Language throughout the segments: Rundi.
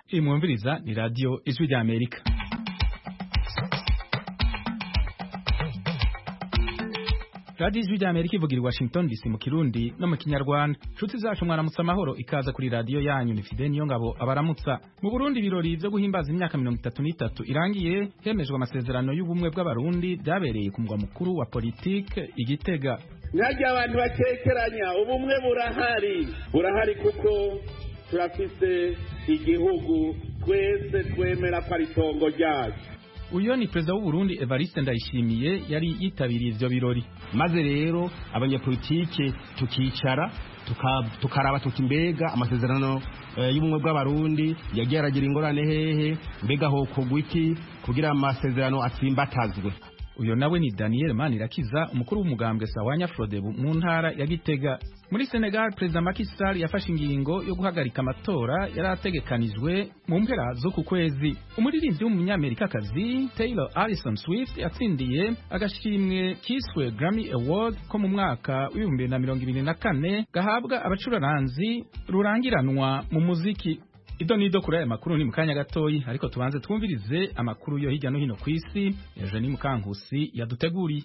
Imwumviriza ni radio Ijwi rya Amerika. Radio Ijwi rya Amerika ivugira i Washington DC mu Kirundi no mu Kinyarwanda. Nshuti zacu mwaramutse amahoro ikaza kuri radio yanyu ni Fidel Niyongabo abaramutsa. Mu Burundi ibirori byo guhimbaza imyaka 33 irangiye hemejwe amasezerano y'ubumwe bw'abarundi byabereye ku mugwa mukuru wa politique Igitega. Nyaje abantu bakekeranya ubumwe burahari kuko turafise igihugu twese twemera ko ari tongo ryacu. Uyo ni Perezida w'u Burundi Evariste Ndayishimiye yari yitabiriye ivyo birori. Maze rero abanyapolitike tukicara tukaraba tuti mbega amasezerano y'ubumwe bw'abarundi yageragira ingorane hehe, mbega hokogwa iki kugira amasezerano atsimbatazwe. Uyo nawe ni Daniel Manirakiza umukuru w'umugambwe Sawanya Frodebu mu ntara ya Gitega. Muri Senegal President Macky Sall yafashe ingingo yo guhagarika amatora yarategekanijwe mu mpera zo ku kwezi. Umuririmbyi w'umunyamerikakazi Taylor Allison Swift yatsindiye agashimwe kiswe Grammy Award ko mu mwaka w'2024 gahabwa abacuraranzi rurangiranwa mu muziki. Ido nido kuri aya makuru ni mukanya gatoyi, ariko tubanze twumvirize amakuru yo hirya no hino ku isi. Ejo ni Mukankusi yaduteguriye.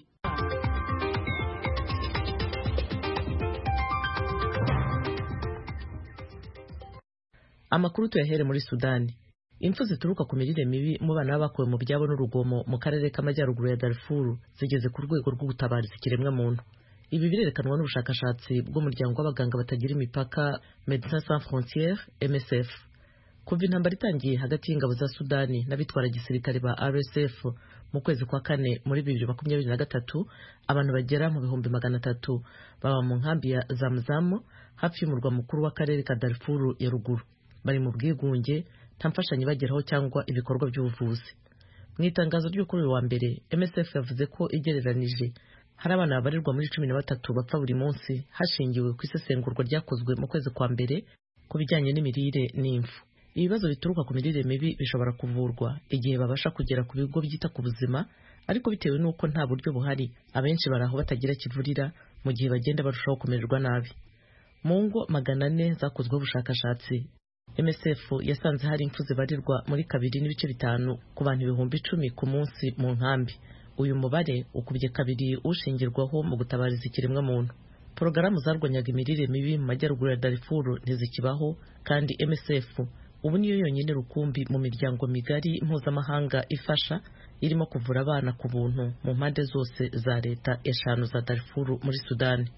Amakuru tuyahere muri Sudani. Impfu zituruka ku mirire mibi mu bana bakuwe mu byabo n'urugomo mu karere k'amajyaruguru ya Darfur zigeze ku rwego rw'ubutabariza ikiremwa muntu. Ibi birerekanwa n'ubushakashatsi bw'umuryango w'abaganga batagira imipaka Médecins Sans Frontières MSF. Kuva intambara itangiye hagati y'ingabo za Sudani n'abitwara gisirikare ba RSF mu kwezi kwa kane muri 2023 abantu bagera mu 300,000 baba mu nkambi ya Zamzam hafi y'umurwa mukuru w'akarere ka Darfur ya ruguru. Bari mu bwigunge nta mfashanyo bageraho cyangwa ibikorwa by'ubuvuzi. Mu itangazo ryo kuri wa mbere MSF yavuze ko igereranije hari abana babarirwa muri 13 bapfa buri munsi hashingiwe ku isesengurwa ryakozwe mu kwezi kwa mbere ku bijyanye n'imirire n'imfu. Ibibazo bituruka ku mirire mibi bishobora kuvurwa igihe babasha kugera ku bigo byita ku buzima, ariko bitewe n'uko nta buryo buhari abenshi baraho batagira kivurira mu gihe bagenda barushaho kumererwa nabi. Mu ngo 400 zakozweho ubushakashatsi MSF yasanze hari impfu zibarirwa muri 2.5 ku bantu 10,000 ku munsi mu nkambi. Uyu mubare ukubye kabiri ushingirwaho mu gutabariza ikiremwa muntu. Porogaramu zarwanyaga imirire mibi mu majyaruguru ya Darfur ntizikibaho, kandi MSF ubu niyo yonyine rukumbi mu miryango migari mpuzamahanga ifasha irimo kuvura abana ku buntu mu mpande zose za leta 5 za Darfur muri Sudani.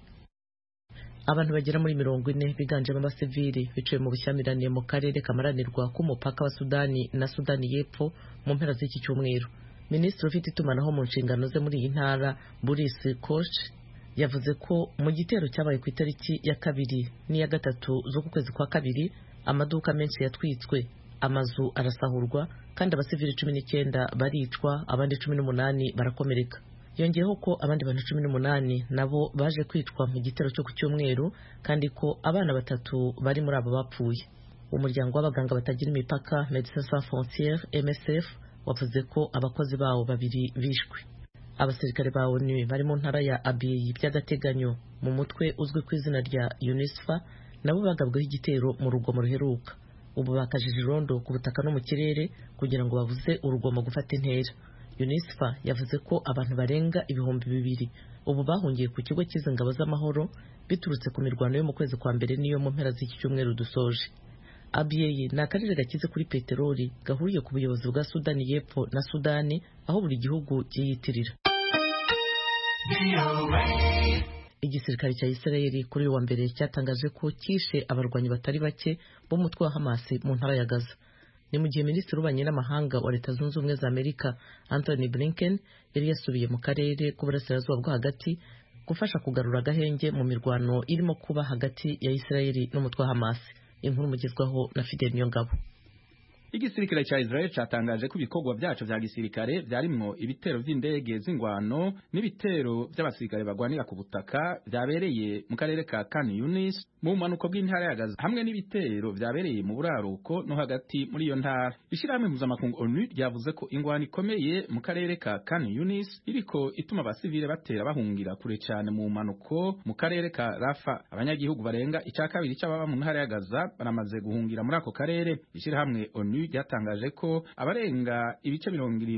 Abantu bagera muri 40 biganjemo abasivili biciwe mu bushyamirane mu karere kamaranirwa k'umupaka wa Sudani na Sudani y'Epfo mu mpera z'iki cyumweru. Minisitiri ufite itumanaho mu nshingano ze muri iyi ntara Boris Koch yavuze ko mu gitero cyabaye ku itariki ya 2 n'iya 3 zo ku kwezi kwa kabiri amaduka menshi yatwitswe, amazu arasahurwa, kandi abasivili 19 baricwa, abandi 18 barakomereka. Yongeyeho ko abandi bantu 18 nabo baje kwicwa mu gitero cyo ku cyumweru, kandi ko abana 3 bari muri abo bapfuye. Umuryango w'abaganga batagira imipaka Médecins Sans Frontières MSF wavuze ko abakozi bawo 2 bishwe. Abasirikare ba ONU bari mu ntara ya Abyei by'agateganyo mu mutwe uzwi ku izina rya UNISFA nabo bagabweho igitero mu rugomo ruheruka. Ubu bakajije irondo ku butaka no mu kirere kugira ngo bavuze urugomo gufata intera. UNISFA yavuze ko abantu barenga 2,000 ubu bahungiye ku kigo cy'izingabo z'amahoro biturutse ku mirwano yo mu kwezi kwa mbere niyo mu mpera z'iki cyumweru dusoje. Abyei ni akarere gakize kuri peteroli gahuriye ku buyobozi bwa Sudani y'Epfo na Sudani, aho buri gihugu cyiyitirira. Igisirikare cya Israeli kuri uwa mbere cyatangaje ko kishe abarwanyi batari bake b'umutwe wa Hamas mu ntara ya Gaza. Ni mu gihe Minisitiri w'Ububanyi n'Amahanga wa Leta Zunze Ubumwe za Amerika Anthony Blinken yari yasubiye mu karere k'uburasirazuba bwo hagati gufasha kugarura agahenge mu mirwano irimo kuba hagati ya Israeli n'umutwe wa Hamas. Inkuru mugezwaho na Fidel Niyongabo. Igisirikare cha Israel cyatangaje ko ibikorwa byacu vya gisirikare byarimwo ibitero vy'indege z'ingwano n'ibitero by'abasirikare bagwanira ku butaka byabereye mu karere ka Khan Yunis mu bumanuko bw'intara ya Gaza hamwe n'ibitero vyabereye mu buraruko no hagati muri iyo ntara. Ishirahamwe mpuzamakungu ONU ryavuze ko ingwano ikomeye mu karere ka Khan Yunis iriko ituma abasivile batera bahungira kure cyane mu bumanuko mu karere ka Rafa. Abanyagihugu barenga icakabiri c'ababa mu ntara ya Gaza baramaze guhungira muri ako karere. Ishirahamwe ONU ryatangaje ko abarenga ibice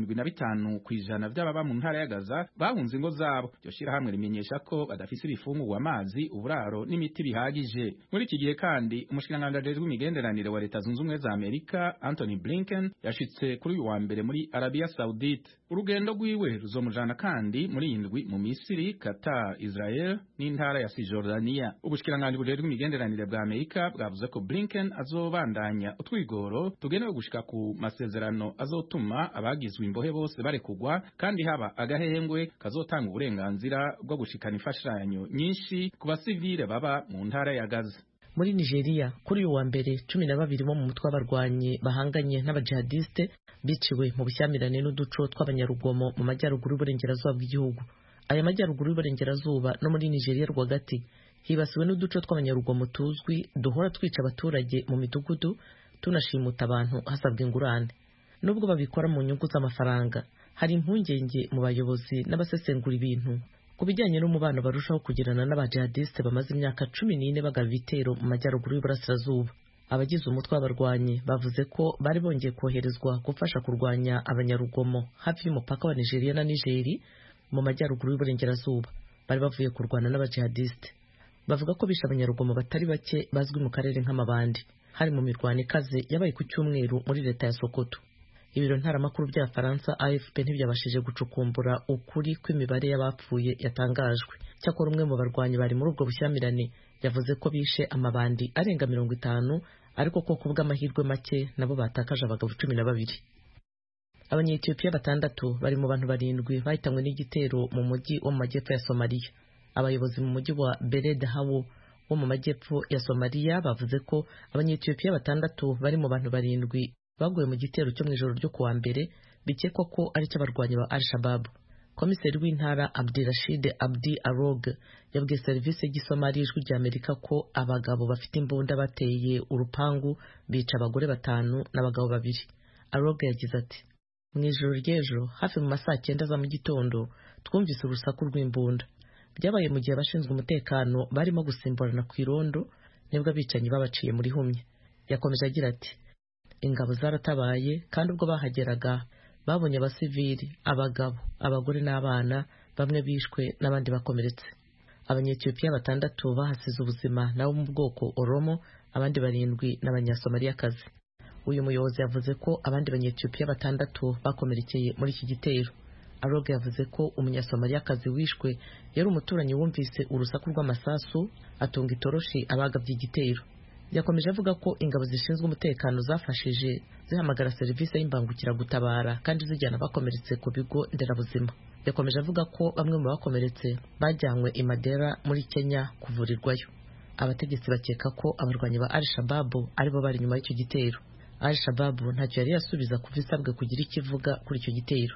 75% kw'ijana vy'ababa mu ntara ya Gaza bahunze ingo zabo. Iryo shirahamwe rimenyesha ko badafise ibifungurwa, amazi, uburaro n'imiti bihagije. Muri iki gihe kandi umushikiranganji ajejwe imigenderanire wa Leta Zunze Ubumwe za Amerika Anthony Blinken yashitse kuri uyu wa mbere muri Arabia Saudite. Urugendo rwiwe ruzomujana kandi muri indwi mu Misiri, Qatar, Israel n'intara ya Cisjordania. Ubushikiranganji bujejwe imigenderanire bwa Amerika bwavuze ko Blinken azobandanya utwigoro tugenewe gushika ku masezerano azotuma abagizwe imbohe bose barekugwa kandi haba agahengwe kazotanga uburenganzira bwo gushikana imfashanyo nyinshi ku basivile baba mu ntara ya Gaza. Muri Nigeria kuri uyu wa mbere 12 bo mu mutwe w'abarwanyi bahanganye n'abajihadiste biciwe mu bushyamirane n'uduco tw'abanyarugomo mu majyaruguru y'uburengerazuba bw'igihugu. Aya majyaruguru y'uburengerazuba no muri Nigeria rwagati hibasiwe n'uduco tw'abanyarugomo tuzwi duhora twica abaturage mu midugudu tunashimuta abantu hasabwa ingurane. Nubwo babikora mu nyungu z'amafaranga, hari impungenge mu bayobozi n'abasesengura ibintu ku bijyanye n'umubano barushaho kugirana n'abajihadiste bamaze imyaka 14 bagaba ibitero mu majyaruguru y'uburasirazuba. Abagize umutwe w'abarwanyi bavuze ko bari bongeye koherezwa gufasha kurwanya abanyarugomo hafi y'umupaka wa Nigeria na Nigeri mu majyaruguru y'uburengerazuba. Bari bavuye kurwana n'abajihadiste. Bavuga ko bishe abanyarugomo batari bake bazwi mu karere nk'amabandi. Hari mu mirwano ikaze yabaye ku cyumweru muri leta ya Sokoto. Ibiro ntaramakuru bya Faransa AFP ntibyabashije gucukumbura ukuri kw'imibare y'abapfuye yatangajwe. Cyakora umwe mu barwanyi bari muri ubwo bushyamirane yavuze ko bishe amabandi arenga 50 ariko ko kubw'amahirwe make nabo batakaje abagabo 12. Abanyetiyopiya 6 bari mu bantu 7 bahitanwe n'igitero mu mujyi wo mu majyepfo ya Somalia. Abayobozi mu mujyi wa Beledhawo wo mu majyepfo ya Somalia bavuze ko abanyetiyopiya 6 bari mu bantu 7 baguye mu gitero cyo mu ijoro ryo kuwa mbere bikekwa ko ari cy'abarwanyi ba Al-Shabaab. Komiseri w'intara Abdirashid Abdi Arog yabwiye serivisi y'Igisomali ijwi rya Amerika ko abagabo bafite imbunda bateye urupangu bica abagore 5 n'abagabo 2. Arog yagize ati, mu ijoro ry'ejo hafi mu masaa 9 za mu gitondo twumvise urusaku rw'imbunda. Byabaye mu gihe abashinzwe umutekano barimo gusimburana ku irondo nibwo abicanyi babaciye muri humye. Yakomeje agira ati, ingabo zaratabaye kandi ubwo bahageraga babonye abasivili, abagabo, abagore n'abana, bamwe bishwe n'abandi bakomeretse. Abanyetiyopiya 6 bahasize ubuzima nabo mu bwoko Oromo, abandi 7 n'abanyasomaliyakazi. Uyu muyobozi yavuze ko abandi banyetiyopiya 6 bakomerekeye muri iki gitero. Arog yavuze ko umunyasomaliyakazi wishwe yari umuturanyi wumvise urusaku rw'amasasu atunga itoroshi abagabye igitero. Yakomeje avuga ko ingabo zishinzwe umutekano zafashije zihamagara serivisi y'imbangukiragutabara kandi zijyana bakomeretse ku bigo nderabuzima. Yakomeje avuga ko bamwe mu bakomeretse bajyanywe i Madera muri Kenya kuvurirwayo. Abategetsi bakeka ko abarwanyi ba Al-Shabaab aribo bari nyuma y'icyo gitero. Al-Shabaab ntacyo yari yasubiza kuva isabwe kugira ikivuga kuri icyo gitero.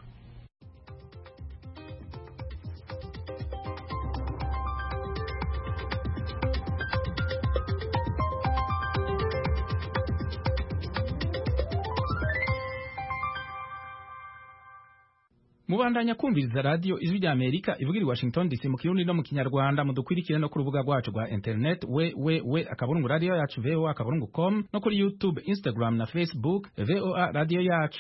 Mubandanya kumviriza radio Ijwi rya Amerika ivugira i Washington DC mu Kirundi no mu Kinyarwanda. Mudukwirikire no ku rubuga rwacu rwa internet akaburungu radio yacu voa.com no kuri YouTube, Instagram na Facebook VOA radio yacu.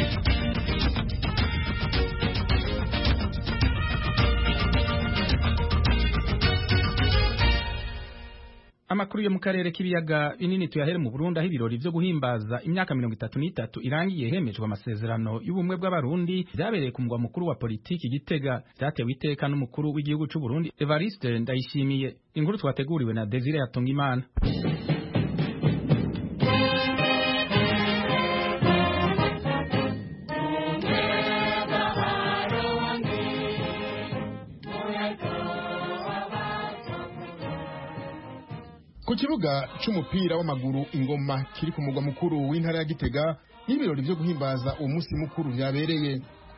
Amakuru yo mu karere k'ibiyaga binini tuyahere mu Burundi aho ibirori byo guhimbaza imyaka 33 irangiye hemejwe amasezerano y'ubumwe bw'abarundi byabereye ku mugwa mukuru wa politiki Gitega. Byatewe iteka n'umukuru w'igihugu cy'u Burundi Evariste Ndayishimiye. Inkuru twateguriwe na Desire Yatungimana. Ku kibuga c'umupira w'amaguru Ingoma kiri ku mugwa mukuru w'intara ya Gitega, n'ibirori byo guhimbaza uwo munsi mukuru byabereye.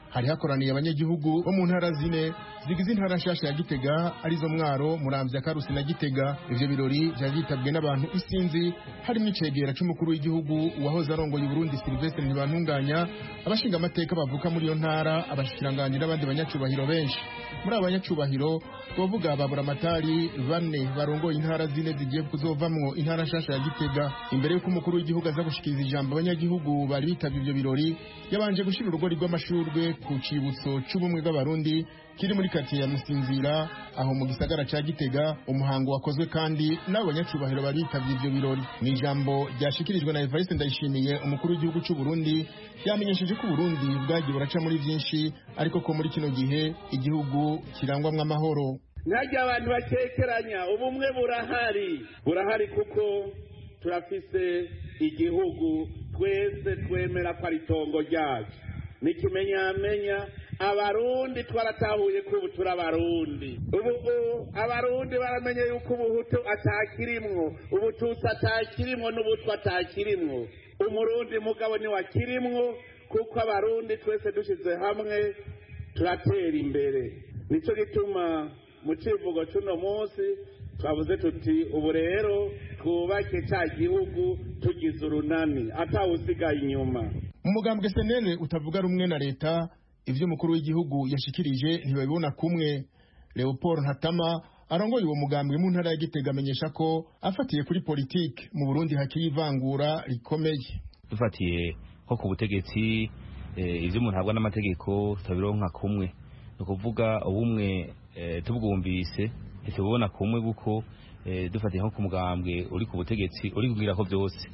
hari hakoraniye abanyagihugu bo mu ntara zine zigize intara nshasha ya Gitega arizo Mwaro, Muramvya, Karusi na Gitega. Ivyo birori vyitabwe n'abantu isinzi harimo icegera c'umukuru w'igihugu wahoze arongoye Burundi Sylvestre Ntibantunganya, abashinga amateka bavuka muri iyo ntara, abashikiranganje n'abandi banyacubahiro benshi. Muri abanyacubahiro twovuga babura amatari bane barongoye intara zine zigiye kuzovamwo intara nshasha ya Gitega. Imbere y'uko umukuru w'igihugu aza gushikiriza ijambo abanyagihugu bari bitavye ivyo birori, yabanje gushira urugori rw'amashurwe ku cibutso c'ubumwe bw'abarundi kiri muri quartier ya Musinzira aho mu gisagara ca Gitega. Umuhango wakozwe kandi n'abanyacubahiro bari bitavye ivyo birori. Ni ijambo ryashikirijwe na Evariste Ndayishimiye, umukuru w'igihugu c'u Burundi, yamenyesheje ko Burundi bwagiye buraca muri vyinshi, ariko ko muri kino gihe igihugu kirangwamwo amahoro. Ntajya abantu bakekeranya, ubumwe burahari kuko turafise igihugu twese twemera ko ari itongo ryacu. Nikimenyamenya abarundi twaratahuye ko ubu turi abarundi. Ubu abarundi baramenye yuko ubuhutu atakirimwo, ubututsi atakirimwo, n'ubutwa atakirimwo. Umurundi mugabo ni wakirimwo, kuko abarundi twese dushize hamwe turatera imbere. Nico gituma mu civugo c'uno munsi twavuze tuti ubu rero twubake ca gihugu tugize urunani atawusigaye inyuma. Mu mugambwe senene utavuga rumwe na leta, ivyo umukuru w'igihugu yashikirije ntibabibona kumwe. Leopold Ntatama arongoye uwo mugambwe mu ntara ya Gitega amenyesha ko afatiye kuri politike mu Burundi hakiri ivangura rikomeye. Dufatiye ko ku butegetsi ivyo umuntu habwa n'amategeko tabironka kumwe, no kuvuga ubumwe tubwumvise ntitubona kumwe, kuko dufatiye nko ku mugambwe uri ku butegetsi uri kugira ko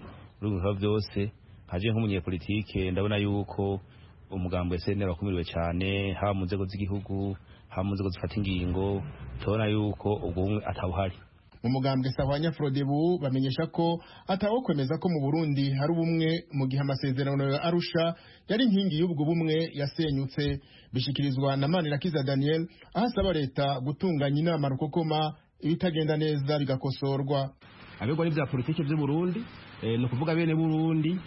byose haje nk'umunyepolitike ndabona yuko umugambwe SNL wakumiriwe cyane, haba mu nzego z'igihugu, haba mu nzego zifata ingingo, tubona yuko ubwo bumwe atawuhari. Mu mugambwe Sahwanya Frodebu bamenyesha ko atawo kwemeza ko mu Burundi hari ubumwe mu gihe amasezerano ya Arusha yari inkingi y'ubwo bumwe yasenyutse. Bishikirizwa na Manirakiza Daniel ahasaba leta gutunganya inama rukokoma ibitagenda neza bigakosorwa. Abegwa n'ivya politike vy'u Burundi no kuvuga bene Burundi,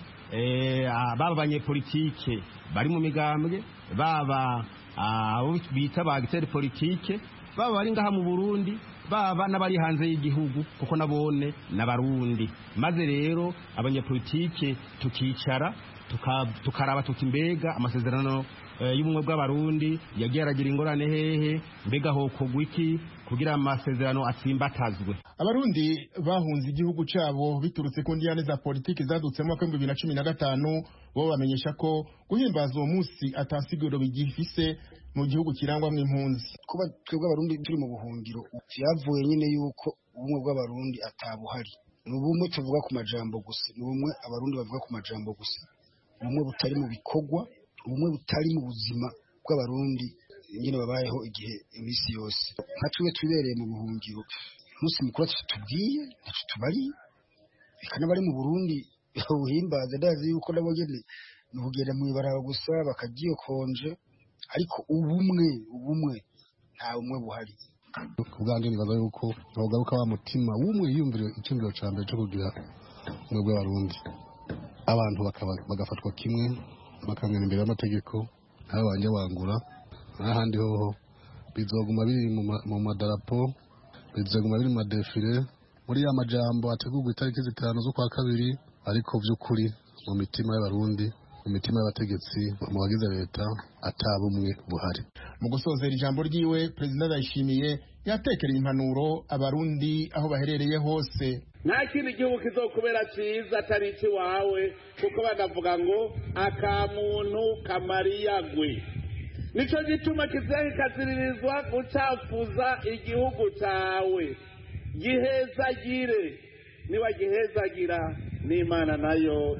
baba abanyepolitike bari mu migambwe, baba abo bita ba acteur politique, baba bari ngaha mu Burundi, baba n'abari hanze y'igihugu, kuko nabone n'abarundi. Maze rero abanyepolitike tukicara tukaraba tuti mbega amasezerano y'ubumwe bw'abarundi yagiye aragira ingorane hehe, mbega hokogwa iki kugira amasezerano atsimbatazwe. Abarundi bahunze igihugu cabo biturutse ku ndiyane za politiki zadutse mu 2015 bo bamenyesha ko guhimbaza uwo munsi atasiguro bigifise mu gihugu kirangwa mu impunzi. Kuba twebwe abarundi turi mu buhungiro vyavuye nyine yuko ubumwe bw'abarundi atabuhari. N'ubumwe tuvuga ku majambo gusa, n'ubumwe abarundi bavuga ku majambo gusa, ubumwe butari mu bikorwa, ubumwe butari mu buzima bw'abarundi nyine babayeho igihe imisi yose. Nka twebwe twibereye mu buhungiro, umunsi mukuru tutubwiye ntaco tubari, bikana bari mu Burundi uhimbaza, ndazi yuko nabo nyene n'ubugenda mu ibaraba gusa bakagiye konje, ariko ubumwe nta umwe buhari. Kubwanjye nibaza yuko nogaruka wa mutima w'umwe yiyumvira icyumviro ca mbere cyo kugira umwe bw'abarundi, abantu bagafatwa kimwe, bakamenya imbere y'amategeko, nabo banje wangura n'ahandi hoho bizoguma biri mu madarapo, bizoguma biri mu madefile, muri ya majambo ategurwa itariki 5 z'ukwa kabiri, ariko vy'ukuri mu mitima y'abarundi, mu mitima y'abategetsi, mu bagize leta atabumwe buhari. Mu gusozera ijambo ryiwe, Perezida Ndayishimiye yatekereye impanuro abarundi aho baherereye hose. Nta kindi gihugu kizokubera ciza atari ikiwawe, kuko banavuga ngo akamuntu kamariyagwe. Nico gituma kizahikaziririzwa gucafuza igihugu cawe. Gihezagire, niba gihezagira n'Imana nayo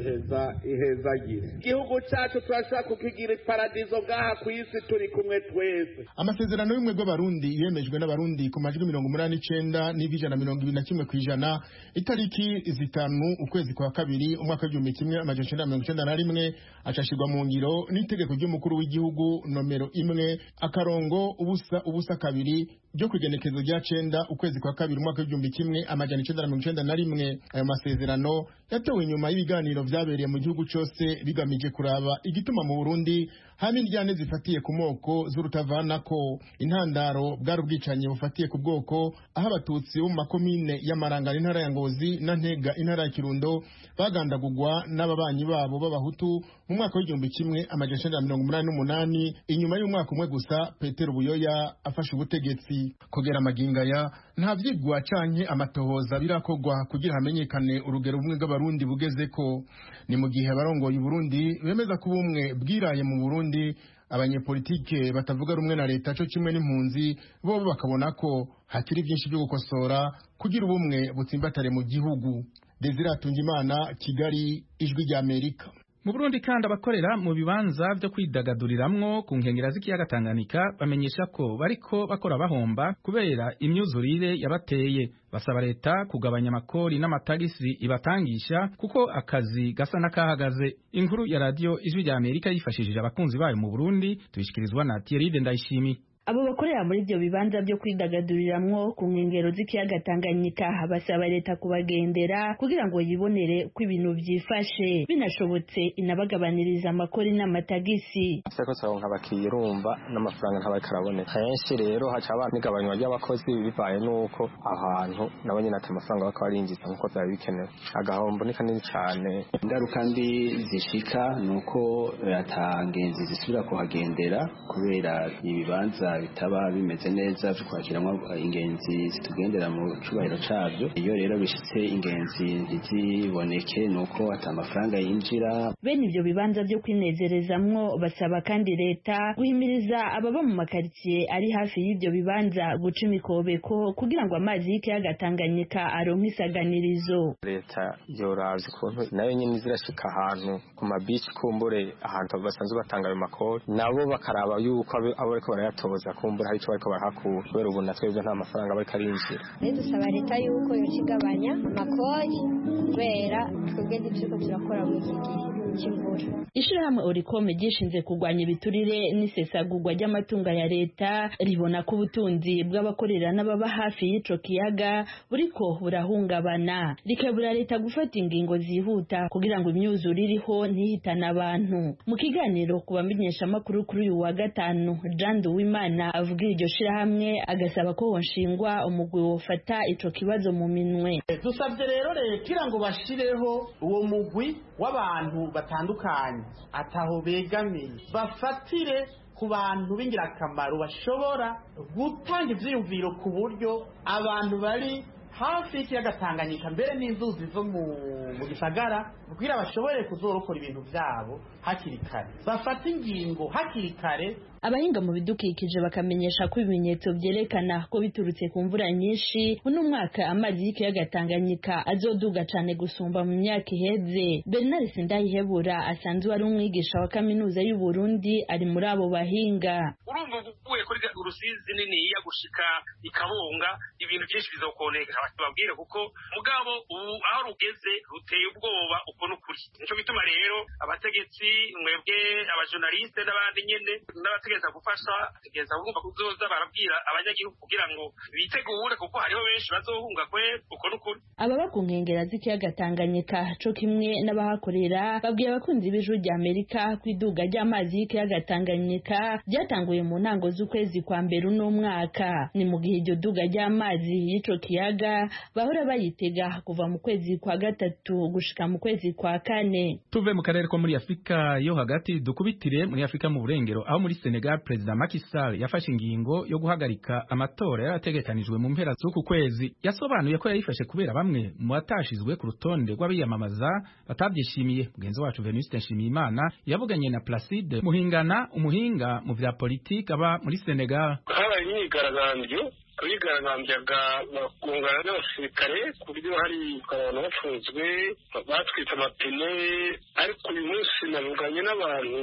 ihezagire. Igihugu cacu turashaka kukigira paradizo ngaha ku isi turi kumwe twese. Amasezerano y'ubumwe bw'abarundi yemejwe n'abarundi ku majwi 89 n'ijana 21 kw'ijana itariki 5 ukwezi kwa kabiri umwaka w'1991 acashirwa mu ngiro n'itegeko ry'umukuru w'igihugu nomero 1 akarongo ubusa kabiri ryo kugenekezo rya 9 ukwezi kwa kabiri umwaka w'1991. Ayo masezerano yatewe inyuma y'ibiganiro vyabereye mu gihugu cyose bigamije kuraba igituma mu Burundi hamwe n'indyane zifatiye ku moko z'urutavanako. Intandaro bwari ubwicanyi bufatiye ku bwoko, aho abatutsi bo mu makomine y'Amarangara intara ya Ngozi na Ntega intara ya Kirundo bagandagurwa n'ababanyi babo b'abahutu mu mwaka w'1988 inyuma y'umwaka umwe gusa Petero Buyoya afashe ubutegetsi. Kugera magingaya nta vyigwa canke amatohoza birakogwa kugira hamenyekane urugero bumwe bw'abarundi bugezeko. Ni mu gihe abarongoye Burundi bemeza ko ubumwe bwiraye mu Burundi, abanyepolitike batavuga rumwe na leta cyo kimwe n'impunzi bo bakabona ko hakiri byinshi byo gukosora kugira ubumwe butsimbatare mu gihugu. Desire Atungimana, Kigali, Ijwi rya Amerika. Mu Burundi kandi abakorera mu bibanza byo kwidagaduriramwo ku nkengera z'ikiyaga Tanganyika bamenyesha ko bariko bakora bahomba kubera imyuzurire yabateye. Basaba leta kugabanya amakori n'amatagisi ibatangisha kuko akazi gasa n'akahagaze. Inkuru ya radio Ijwi rya Amerika yifashishije abakunzi bayo mu Burundi tubishikirizwa na Thierry Ndayishimiye. Abo bakorera muri ibyo bibanza byo kwidagaduriramwo ku nkengero z'ikiyaga Tanganyika basaba leta kubagendera kugira ngo yibonere ko ibintu byifashe, binashobotse inabagabaniriza amakori n'amatagisi. Seko saronka abakiriya urumva n'amafaranga ntabakaraboneka. Henshi rero haca abantu n'igabanywa ry'abakozi bivaye nuko ahantu nabo nyine ati amafaranga bakaba barinjiza nkuko byari bikenewe. Agahombo ni kanini cyane. Ingaruka mbi zishika nuko atangenzi zisubira kuhagendera kubera ibibanza bitaba bimeze neza byo kwakiramo ingenzi zitugendera mu cyubahiro cyabyo. Iyo rero bishitse ingenzi ntiziboneke nuko atamafaranga yinjira. Bene ibyo bibanza byo kwinezerezamwo basaba kandi leta guhimiriza ababa mu makaritsiye ari hafi y'ibyo bibanza guca imikobeko kugira ngo amazi y'ikiyaga Tanganyika aronke isaganirizo. Leta yoravye ukuntu nayo nyine zirashika ahantu ku mabici kumbure ahantu basanzwe batanga ayo makori, nabo bakaraba yuko abo bariko barayatoza kumbura hari icyo bariko barahakura kubera ubu natwebwe nta mafaranga bariko arinjira. Dusaba leta yuko yocigabanya amakori kubera twebwe turiko turakora mu iki gihe cy'imvura. Ishirahamwe Oricome gishinze kurwanya ibiturire n'isesagurwa ry'amatunga ya leta ribona ko ubutunzi bw'abakorera n'ababa hafi y'ico kiyaga buriko burahungabana, rikabura leta gufata ingingo zihuta kugira ngo imyuzure iriho ntihitane abantu. Mu kiganiro kubamenyesha amakuru kuri uyu wa gatanu, Jean Duwimana avuga iryo shirahamwe agasaba ko honshingwa umugwi wofata ico kibazo mu minwe. Dusabye rero kugira ngo bashireho uwo mugwi w'abantu batandukanye ataho begamiye, bafatire ku bantu b'ingirakamaro bashobora gutanga ivyiyumviro ku buryo abantu bari hafi y'ikiyaga Tanganyika mbere n'inzuzi zo mu gisagara kugira bashobore kuzorokora ibintu byabo hakiri kare, bafata ingingo hakiri kare. Abahinga mu bidukikije bakamenyesha ko ibimenyetso byerekana ko biturutse ku mvura nyinshi uno mwaka amazi y'ikiyaga Tanganyika azoduga cyane gusumba mu myaka iheze. Bernard Sindayihebura asanzwe ari umwigisha wa kaminuza y'u Burundi ari muri abo bahinga. Urumva uvuye kuri Rusizi nini ya gushika ikabunga ibintu byinshi bizokoneka babwire kuko mugabo aho rugeze ruteye ubwoba uko n'ukuri. Nico bituma rero abategetsi mwebwe abajournaliste n'abandi nyene n'abategeza gufasha tegeza urumva kuzoza barabwira abanyagihugu kugira ngo bitegure kuko hariho benshi bazohunga kwe uko n'ukuri. Ababa ku nkengera z'ikiyaga Tanganyika co kimwe n'abahakorera babwiye abakunzi b'Ijwi rya Amerika kwiduga ry'amazi y'ikiyaga Tanganyika ryatanguye mu ntango z'ukwezi kwa mbere uno mwaka. Ni mu gihe iryo duga ry'amazi y'ico kiyaga bahora bayitega kuva mu kwezi kwa gatatu gushika mu kwezi kwa kane. Tuve mu karere ko muri Afrika yo hagati dukubitire muri Afrika mu burengero aho muri Senegal President Macky Sall yafashe ingingo yo guhagarika amatora yarategekanijwe mu mpera z'uku kwezi. Yasobanuye ko yayifashe kubera bamwe mu batashizwe ku rutonde rw'abiyamamaza batabyishimiye. Mugenzi wacu Venuste Nshimiyimana yavuganye na Placide Muhingana, umuhinga mu vya politiki aba muri Senegal. Habaye imyigaragambyo abigaragambyaga bakungana n'abasirikare ku buryo hari abantu bafunzwe batwitse amapine, ariko uyu munsi navuganye n'abantu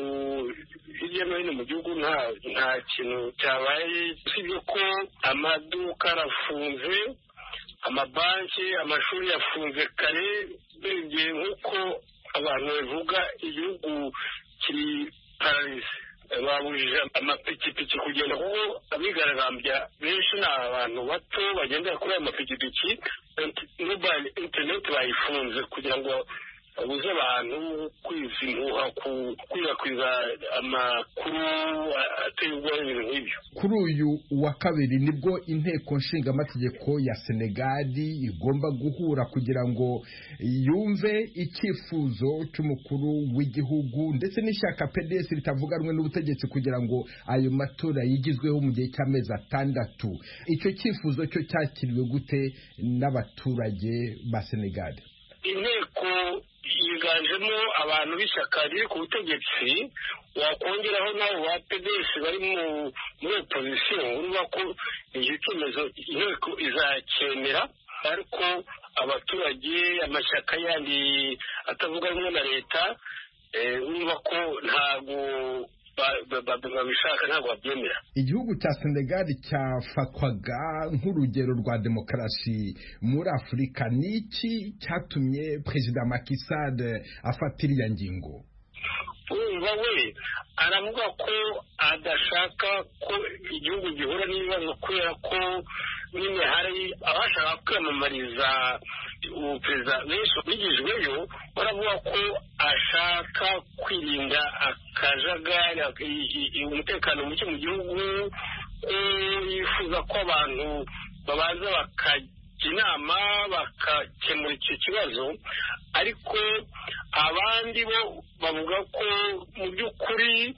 hirya no hino mu gihugu nta kintu cyabaye usibye ko amaduka arafunze, amabanki, amashuri yafunze kare. Bigiye nk'uko abantu bavuga igihugu kiri paralise, babujije amapikipiki kugenda kuko abigaragambya benshi ni abantu bato bagendera kuri ayo mapikipiki. Mobile internet bayifunze kugira ngo babuze abantu kwizimuha gukwirakwiza amakuru ateye ubwoba ibintu nk'ibyo. Kuri uyu wa kabiri nibwo inteko nshingamategeko ya Senegali igomba guhura kugira ngo yumve icyifuzo cy'umukuru w'igihugu ndetse n'ishyaka PDS ritavuga rumwe n'ubutegetsi kugira ngo ayo matora yigizweho mu gihe cy'amezi 6. Icyo cyifuzo cyo cyakiriwe gute n'abaturage ba Senegal? Inteko yiganjemo abantu b'ishyaka riri ku butegetsi, wakongeraho nabo ba PDS bari muri opposition, urumva ko iki cyemezo inteko izacyemera, ariko abaturage amashyaka yandi atavuga rumwe na leta urumva ko ntabwo babishaka, ntabwo babyemera. Igihugu cya Senegal cyafatwaga nk'urugero rwa demokarasi muri Afurika. Niki cyatumye Perezida Macky Sall afatira iriya ngingo? Urumva we aravuga ko adashaka ko igihugu gihura n'ibibazo kubera ko nyine hari abashaka kwiyamamariza ubuperezida benshi bigijweyo, baravuga ko ashaka kwirinda akajagari, umutekano muke mu gihugu, yifuza ko abantu babanza bakajya inama bakakemura icyo kibazo, ariko abandi bo bavuga ko mu by'ukuri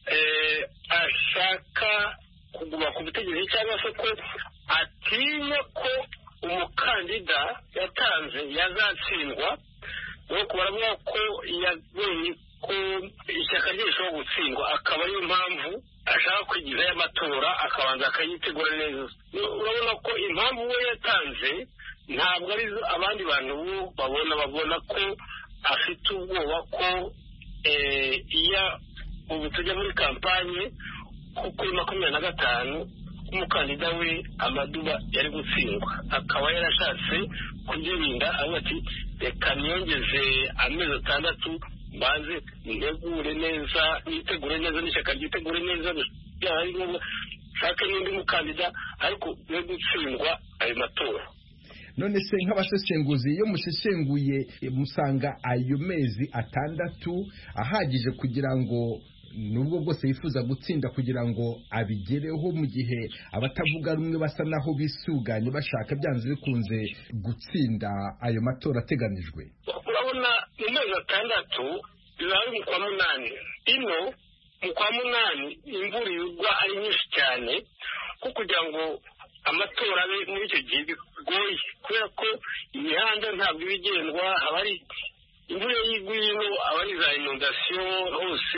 ashaka kuguma ku butegetsi cyangwa se ko atinya ko umukandida yatanze yazatsindwa, nuko baravuga ko yabonye ko ishyaka rye rishobora gutsindwa, akaba ariyo mpamvu ashaka kwigizayo amatora akabanza akayitegura neza. Urabona ko impamvu we yatanze ntabwo ari abandi bantu babona ko afite ubwoba ko iyo ubu tujya muri kampanye kuri 25 umukandida we Amaduba yari gutsindwa, akaba yarashatse kubyirinda, avuga ati reka niyongeze amezi 6 mbanze ntegure neza, nitegure neza n'ishyaka ryitegure neza, byari ngombwa shaka n'undi mukandida ariko yo gutsindwa ayo matora. None se nk'abasesenguzi iyo mushesenguye musanga ayo mezi 6 ahagije kugira ngo nubwo bwose yifuza gutsinda kugira ngo abigereho, mu gihe abatavuga rumwe basa naho bisuganye bashaka byanze bikunze gutsinda ayo matora ateganijwe? Urabona mu mezi 6 bizaba mu kwa 8, ino mu kwa 8 imvura igwa ari nyinshi cyane, ko kugira ngo amatora abe muri icyo gihe bigoye kubera ko imihanda ntabwo ibigendwa, abari imvura y'igwino, abari za inondation hose,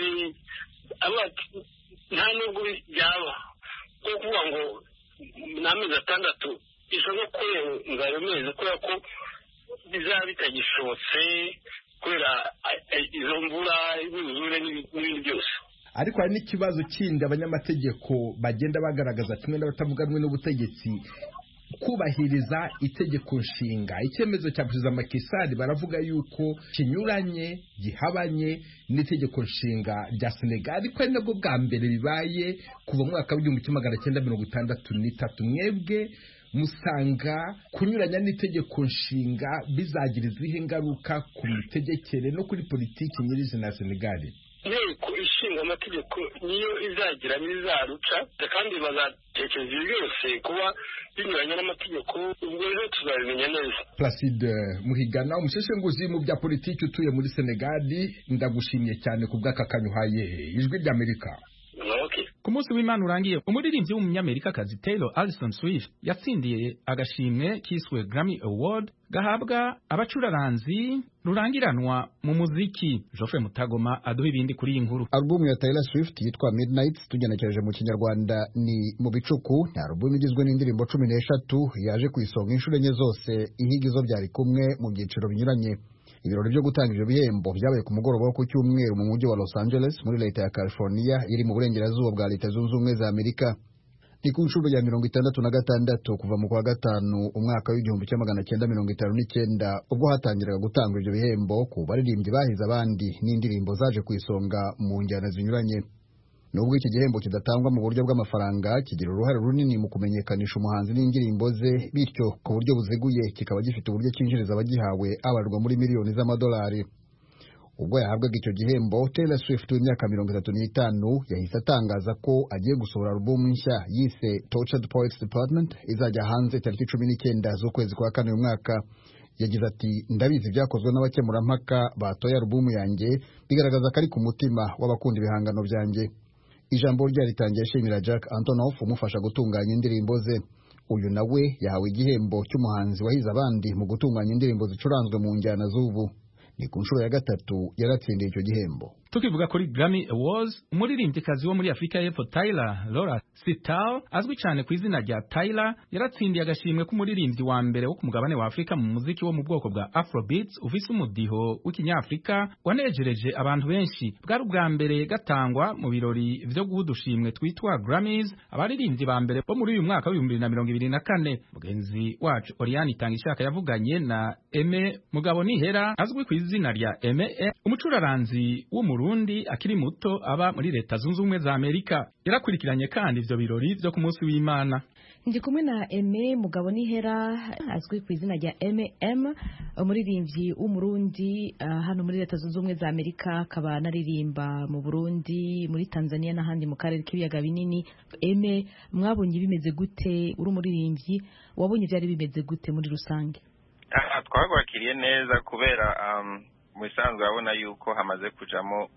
nta nubwo byaba ko kuvuga ngo n'amezi 6 ishobora kurenga ayo mezi kubera ko bizaba bitagishobotse kubera izo mvura y'ubuzure n'ibindi byose. Ariko hari n'ikibazo kindi abanyamategeko bagenda bagaragaza kimwe n'abatavuga rumwe n'ubutegetsi, kubahiriza itegeko nshinga. Icyemezo cya Perezida Macky Sall baravuga yuko kinyuranye, gihabanye n'itegeko nshinga rya Senegal, ariko ari nabwo bwa mbere bibaye kuva mu mwaka w'1963. Mwebwe musanga kunyuranya n'itegeko nshinga bizagira izihe ngaruka ku mitegekere no kuri politiki nyirizina ya Senegal? Inteko ishinga amategeko niyo izagira n'izaruca, kandi bazatekereza byose kuba binyuranye n'amategeko, ubwo rero tuzabimenya neza. Placide Muhigana, umusesenguzi mu bya politiki utuye muri Senegal, ndagushimiye cyane ku bw'akakanyuhaye Ijwi ry'Amerika. Ku munsi w'Imana urangiye, umuririmbyi w'umunyamerikakazi Taylor Allison Swift yatsindiye agashimwe kiswe Grammy Award gahabwa abacuraranzi rurangiranwa mu muziki. Geoffrey Mutagoma aduha ibindi kuri iyi nkuru. Album ya Taylor Swift yitwa Midnight, tugenekereje mu kinyarwanda ni mu bicuku. Ni album igizwe n'indirimbo 13 yaje ku isonga inshuro enye zose, inyigizo byari kumwe mu byiciro binyuranye. Ibirori byo gutanga ibyo bihembo byabaye ku mugoroba wo ku cyumweru mu mujyi wa Los Angeles muri leta ya California iri mu burengerazuba bwa Leta Zunze Ubumwe za Amerika. Ni ku nshuro ya 66 kuva mu kwa gatanu umwaka w'1959 ubwo hatangiraga gutanga ibyo bihembo ku baririmbyi bahize abandi n'indirimbo zaje ku isonga mu njyana zinyuranye. Nubwo iki gihembo kidatangwa mu buryo bw'amafaranga, kigira uruhare runini mu kumenyekanisha umuhanzi n'indirimbo ze, bityo ku buryo buziguye kikaba gifite uburyo cyinjiriza abagihawe abarwa muri miliyoni z'amadolari. ubwo yahabwaga icyo gihembo Taylor Swift w'imyaka 35 yahise atangaza ko agiye gusohora album nshya yise Tortured Poets Department izajya hanze tariki 19 z'ukwezi kwa kane uyu mwaka. Yagize ati ndabizi byakozwe n'abakemurampaka batoye album yanjye bigaragaza ko ari ku mutima w'abakunda ibihangano byanjye. Ijambo rye ritangiye ashimira Jack Antonoff umufasha gutunganya indirimbo ze. Uyu nawe yahawe igihembo cy'umuhanzi wahize abandi mu gutunganya indirimbo zicuranzwe mu njyana z'ubu. Ni ku nshuro ya gatatu yaratsindiye icyo gihembo. Tukivuga kuri Grammy Awards, umuririmbyikazi wo muri Afrika y'Epfo Tyler Laura Sital azwi cyane ku izina rya Tyler yaratsindiye agashimwe k'umuririmbyi wa mbere wo ku mugabane wa Afrika mu muziki wo mu bwoko bwa Afrobeats ufise umudiho w'ikinyafrika wanejereje abantu benshi. Bwari ubwa mbere gatangwa mu birori vyo guha udushimwe twitwa Grammys abaririmbyi ba mbere bo muri uyu mwaka wa 2024. Mugenzi wacu Oriane Itangishaka yavuganye na Aime Mugabo Nihera azwi ku izina rya Aime, umucuraranzi w'umurundi akiri muto aba muri Leta Zunze Ubumwe za Amerika. Yarakurikiranye kandi ivyo birori vyo ku munsi w'Imana. Ndi kumwe na Aime Mugabo Nihera azwi ku izina rya MM, umuririmbyi w'umurundi hano muri Leta Zunze Ubumwe za Amerika, akaba naririmba mu Burundi, muri Tanzania n'ahandi mu karere k'ibiyaga binini. Aime, mwabonye bimeze gute uri umuririmbyi? Wabonye byari bimeze gute muri rusange? Twagwakiriye neza kubera mu bisanzwe abona yuko hamaze kujamo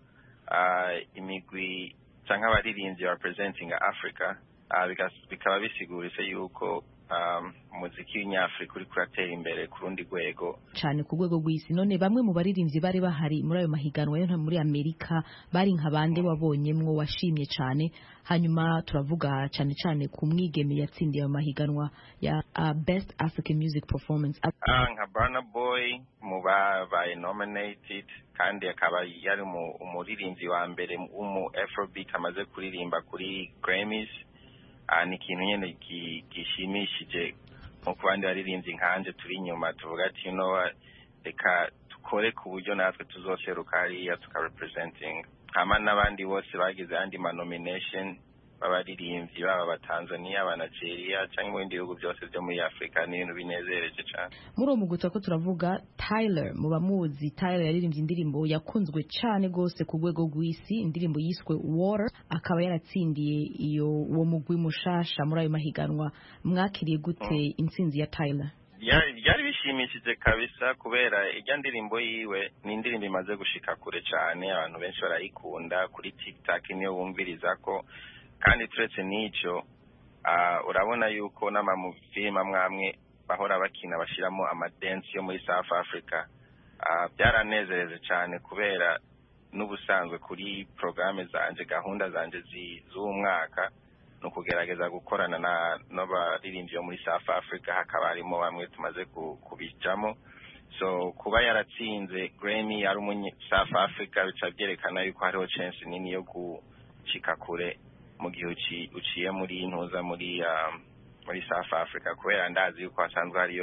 imigwi canke abaririmbyi representing Africa, bikaba bisiguritse yuko umuziki w'inyafrika uri kuratera imbere ku rundi rwego cyane ku rwego rw'isi. None bamwe mu baririmbyi bari bahari muri ayo mahiganwa yo muri Amerika bari nka bande wabonyemwo washimye cyane? Hanyuma turavuga cyane cyane ku mwigeme yatsindiye ayo mahiganwa ya Best African Music Performance nka Burna Boy mu babaye nominated, kandi akaba yari umuririmbyi wa mbere w'umu Afrobeat amaze kuririmba kuri Grammys. Ni ikintu nyene gishimishije nko ku bandi baririmbyi nkanje turi inyuma tuvuga ati reka dukore ku buryo natwe tuzoseruka hariya tukarepresenting hama n'abandi bose bagize andi nomination b'abaririmbyi baba Batanzania, Nigeria cyangwa mu bindi bihugu byose byo muri Afrika. Ni ibintu binezereje cyane. Muri uwo muguta ko turavuga Tyler, mu bamuzi Tyler yaririmbye indirimbo yakunzwe cyane gose ku rwego rw'isi, indirimbo yiswe Water, akaba yaratsindiye uwo mugwi mushasha muri ayo mahiganwa. Mwakiriye gute intsinzi ya Tyler? Byari bishimishije kabisa kubera ijya ndirimbo yiwe ni indirimbo imaze gushika kure cyane, abantu benshi barayikunda kuri TikTok niyo bumviriza ko, kandi turetse n'icyo urabona yuko n'amafilime amwe bahora bakina bashiramo amadance yo muri South Africa. Byaranezereje cyane kubera n'ubusanzwe kuri programme zanje, gahunda zanje z'umwaka no kugerageza gukorana n'abaririmbyi bo muri South Africa, hakaba harimo bamwe tumaze kubijamo. So kuba yaratsinze Grammy ari umunye South Africa bica byerekana yuko hariho chance nini yo gushika kure mu gihe uciye muri intuza muri South Africa, kubera ndazi yuko hasanzwe hariyo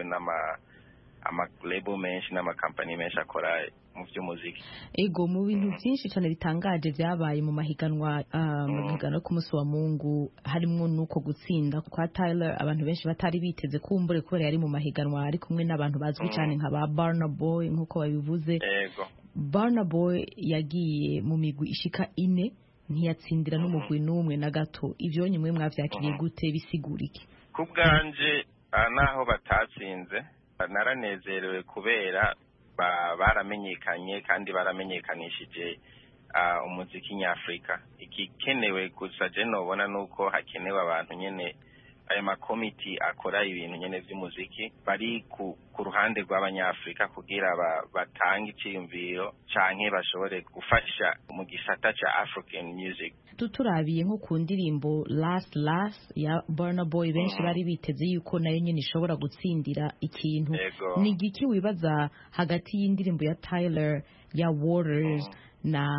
label menshi n'amakampani menshi akora mu by'umuziki. Ego, mu bintu byinshi cyane bitangaje byabaye mu mahiganwa ku munsi wa Mungu, harimo nuko gutsinda kwa Tyler abantu benshi batari biteze kumbure kubera yari mu mahiganwa ari kumwe n'abantu bazwi cyane nka ba Burna Boy nkuko babivuze. Burna Boy yagiye mu migwi ishika 4 ntiyatsindira n'umugwi n'umwe na gato. Ibyo nyimwe mwavyakiriye gute, bisigura iki? Ku bwanje naho batatsinze naranezerewe kubera baramenyekanye kandi baramenyekanishije umuziki nyafrika. Ikikenewe gusa je nobona nuko hakenewe abantu nyene ayo makomiti akora ibintu nyene vy'umuziki bari ku ruhande rw'abanyafrika kugira batange iciyumviro canke bashobore gufasha mu gisata ca African music. Tuturabiye nko ku ndirimbo Last ya Burna Boy benshi bari biteze yuko nayo nyene ishobora gutsindira ikintu. Ni giki wibaza hagati y'indirimbo ya Tyler ya Waters na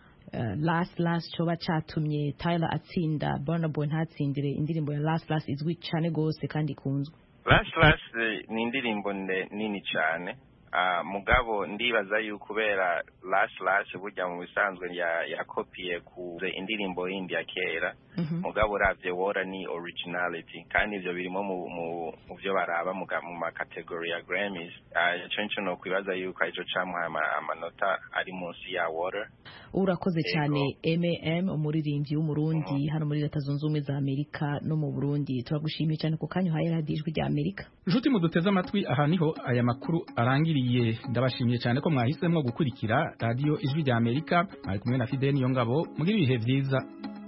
Last coba catumye Tyler atsinda Burna Boy ntatsindire indirimbo ya Last izwi cyane gose kandi ikunzwe? Last ni indirimbo nini cyane, mugabo ndibaza yuko kubera Lash burya mu bisanzwe yakopiye ku indirimbo yindi ya kera mugabo uravye wora ni originality kandi ivyo birimo mu byo baraba mu makategori ya Grammys. Ico no kwibaza yuko ico camwa amanota ari munsi ya Water. Urakoze cyane M.M. umuririmbyi w'umurundi hano muri Leta Zunze Ubumwe za Amerika no mu Burundi. Turagushimiye cyane ku kanyu haye Radio Ijwi rya Amerika. Nshuti muduteze amatwi aha niho aya makuru arangiriye. Ndabashimiye cyane ko mwahisemo gukurikira Radio Ijwi rya Amerika. Ari kumwe na Fidel Niyongabo. Mugira ibihe vyiza.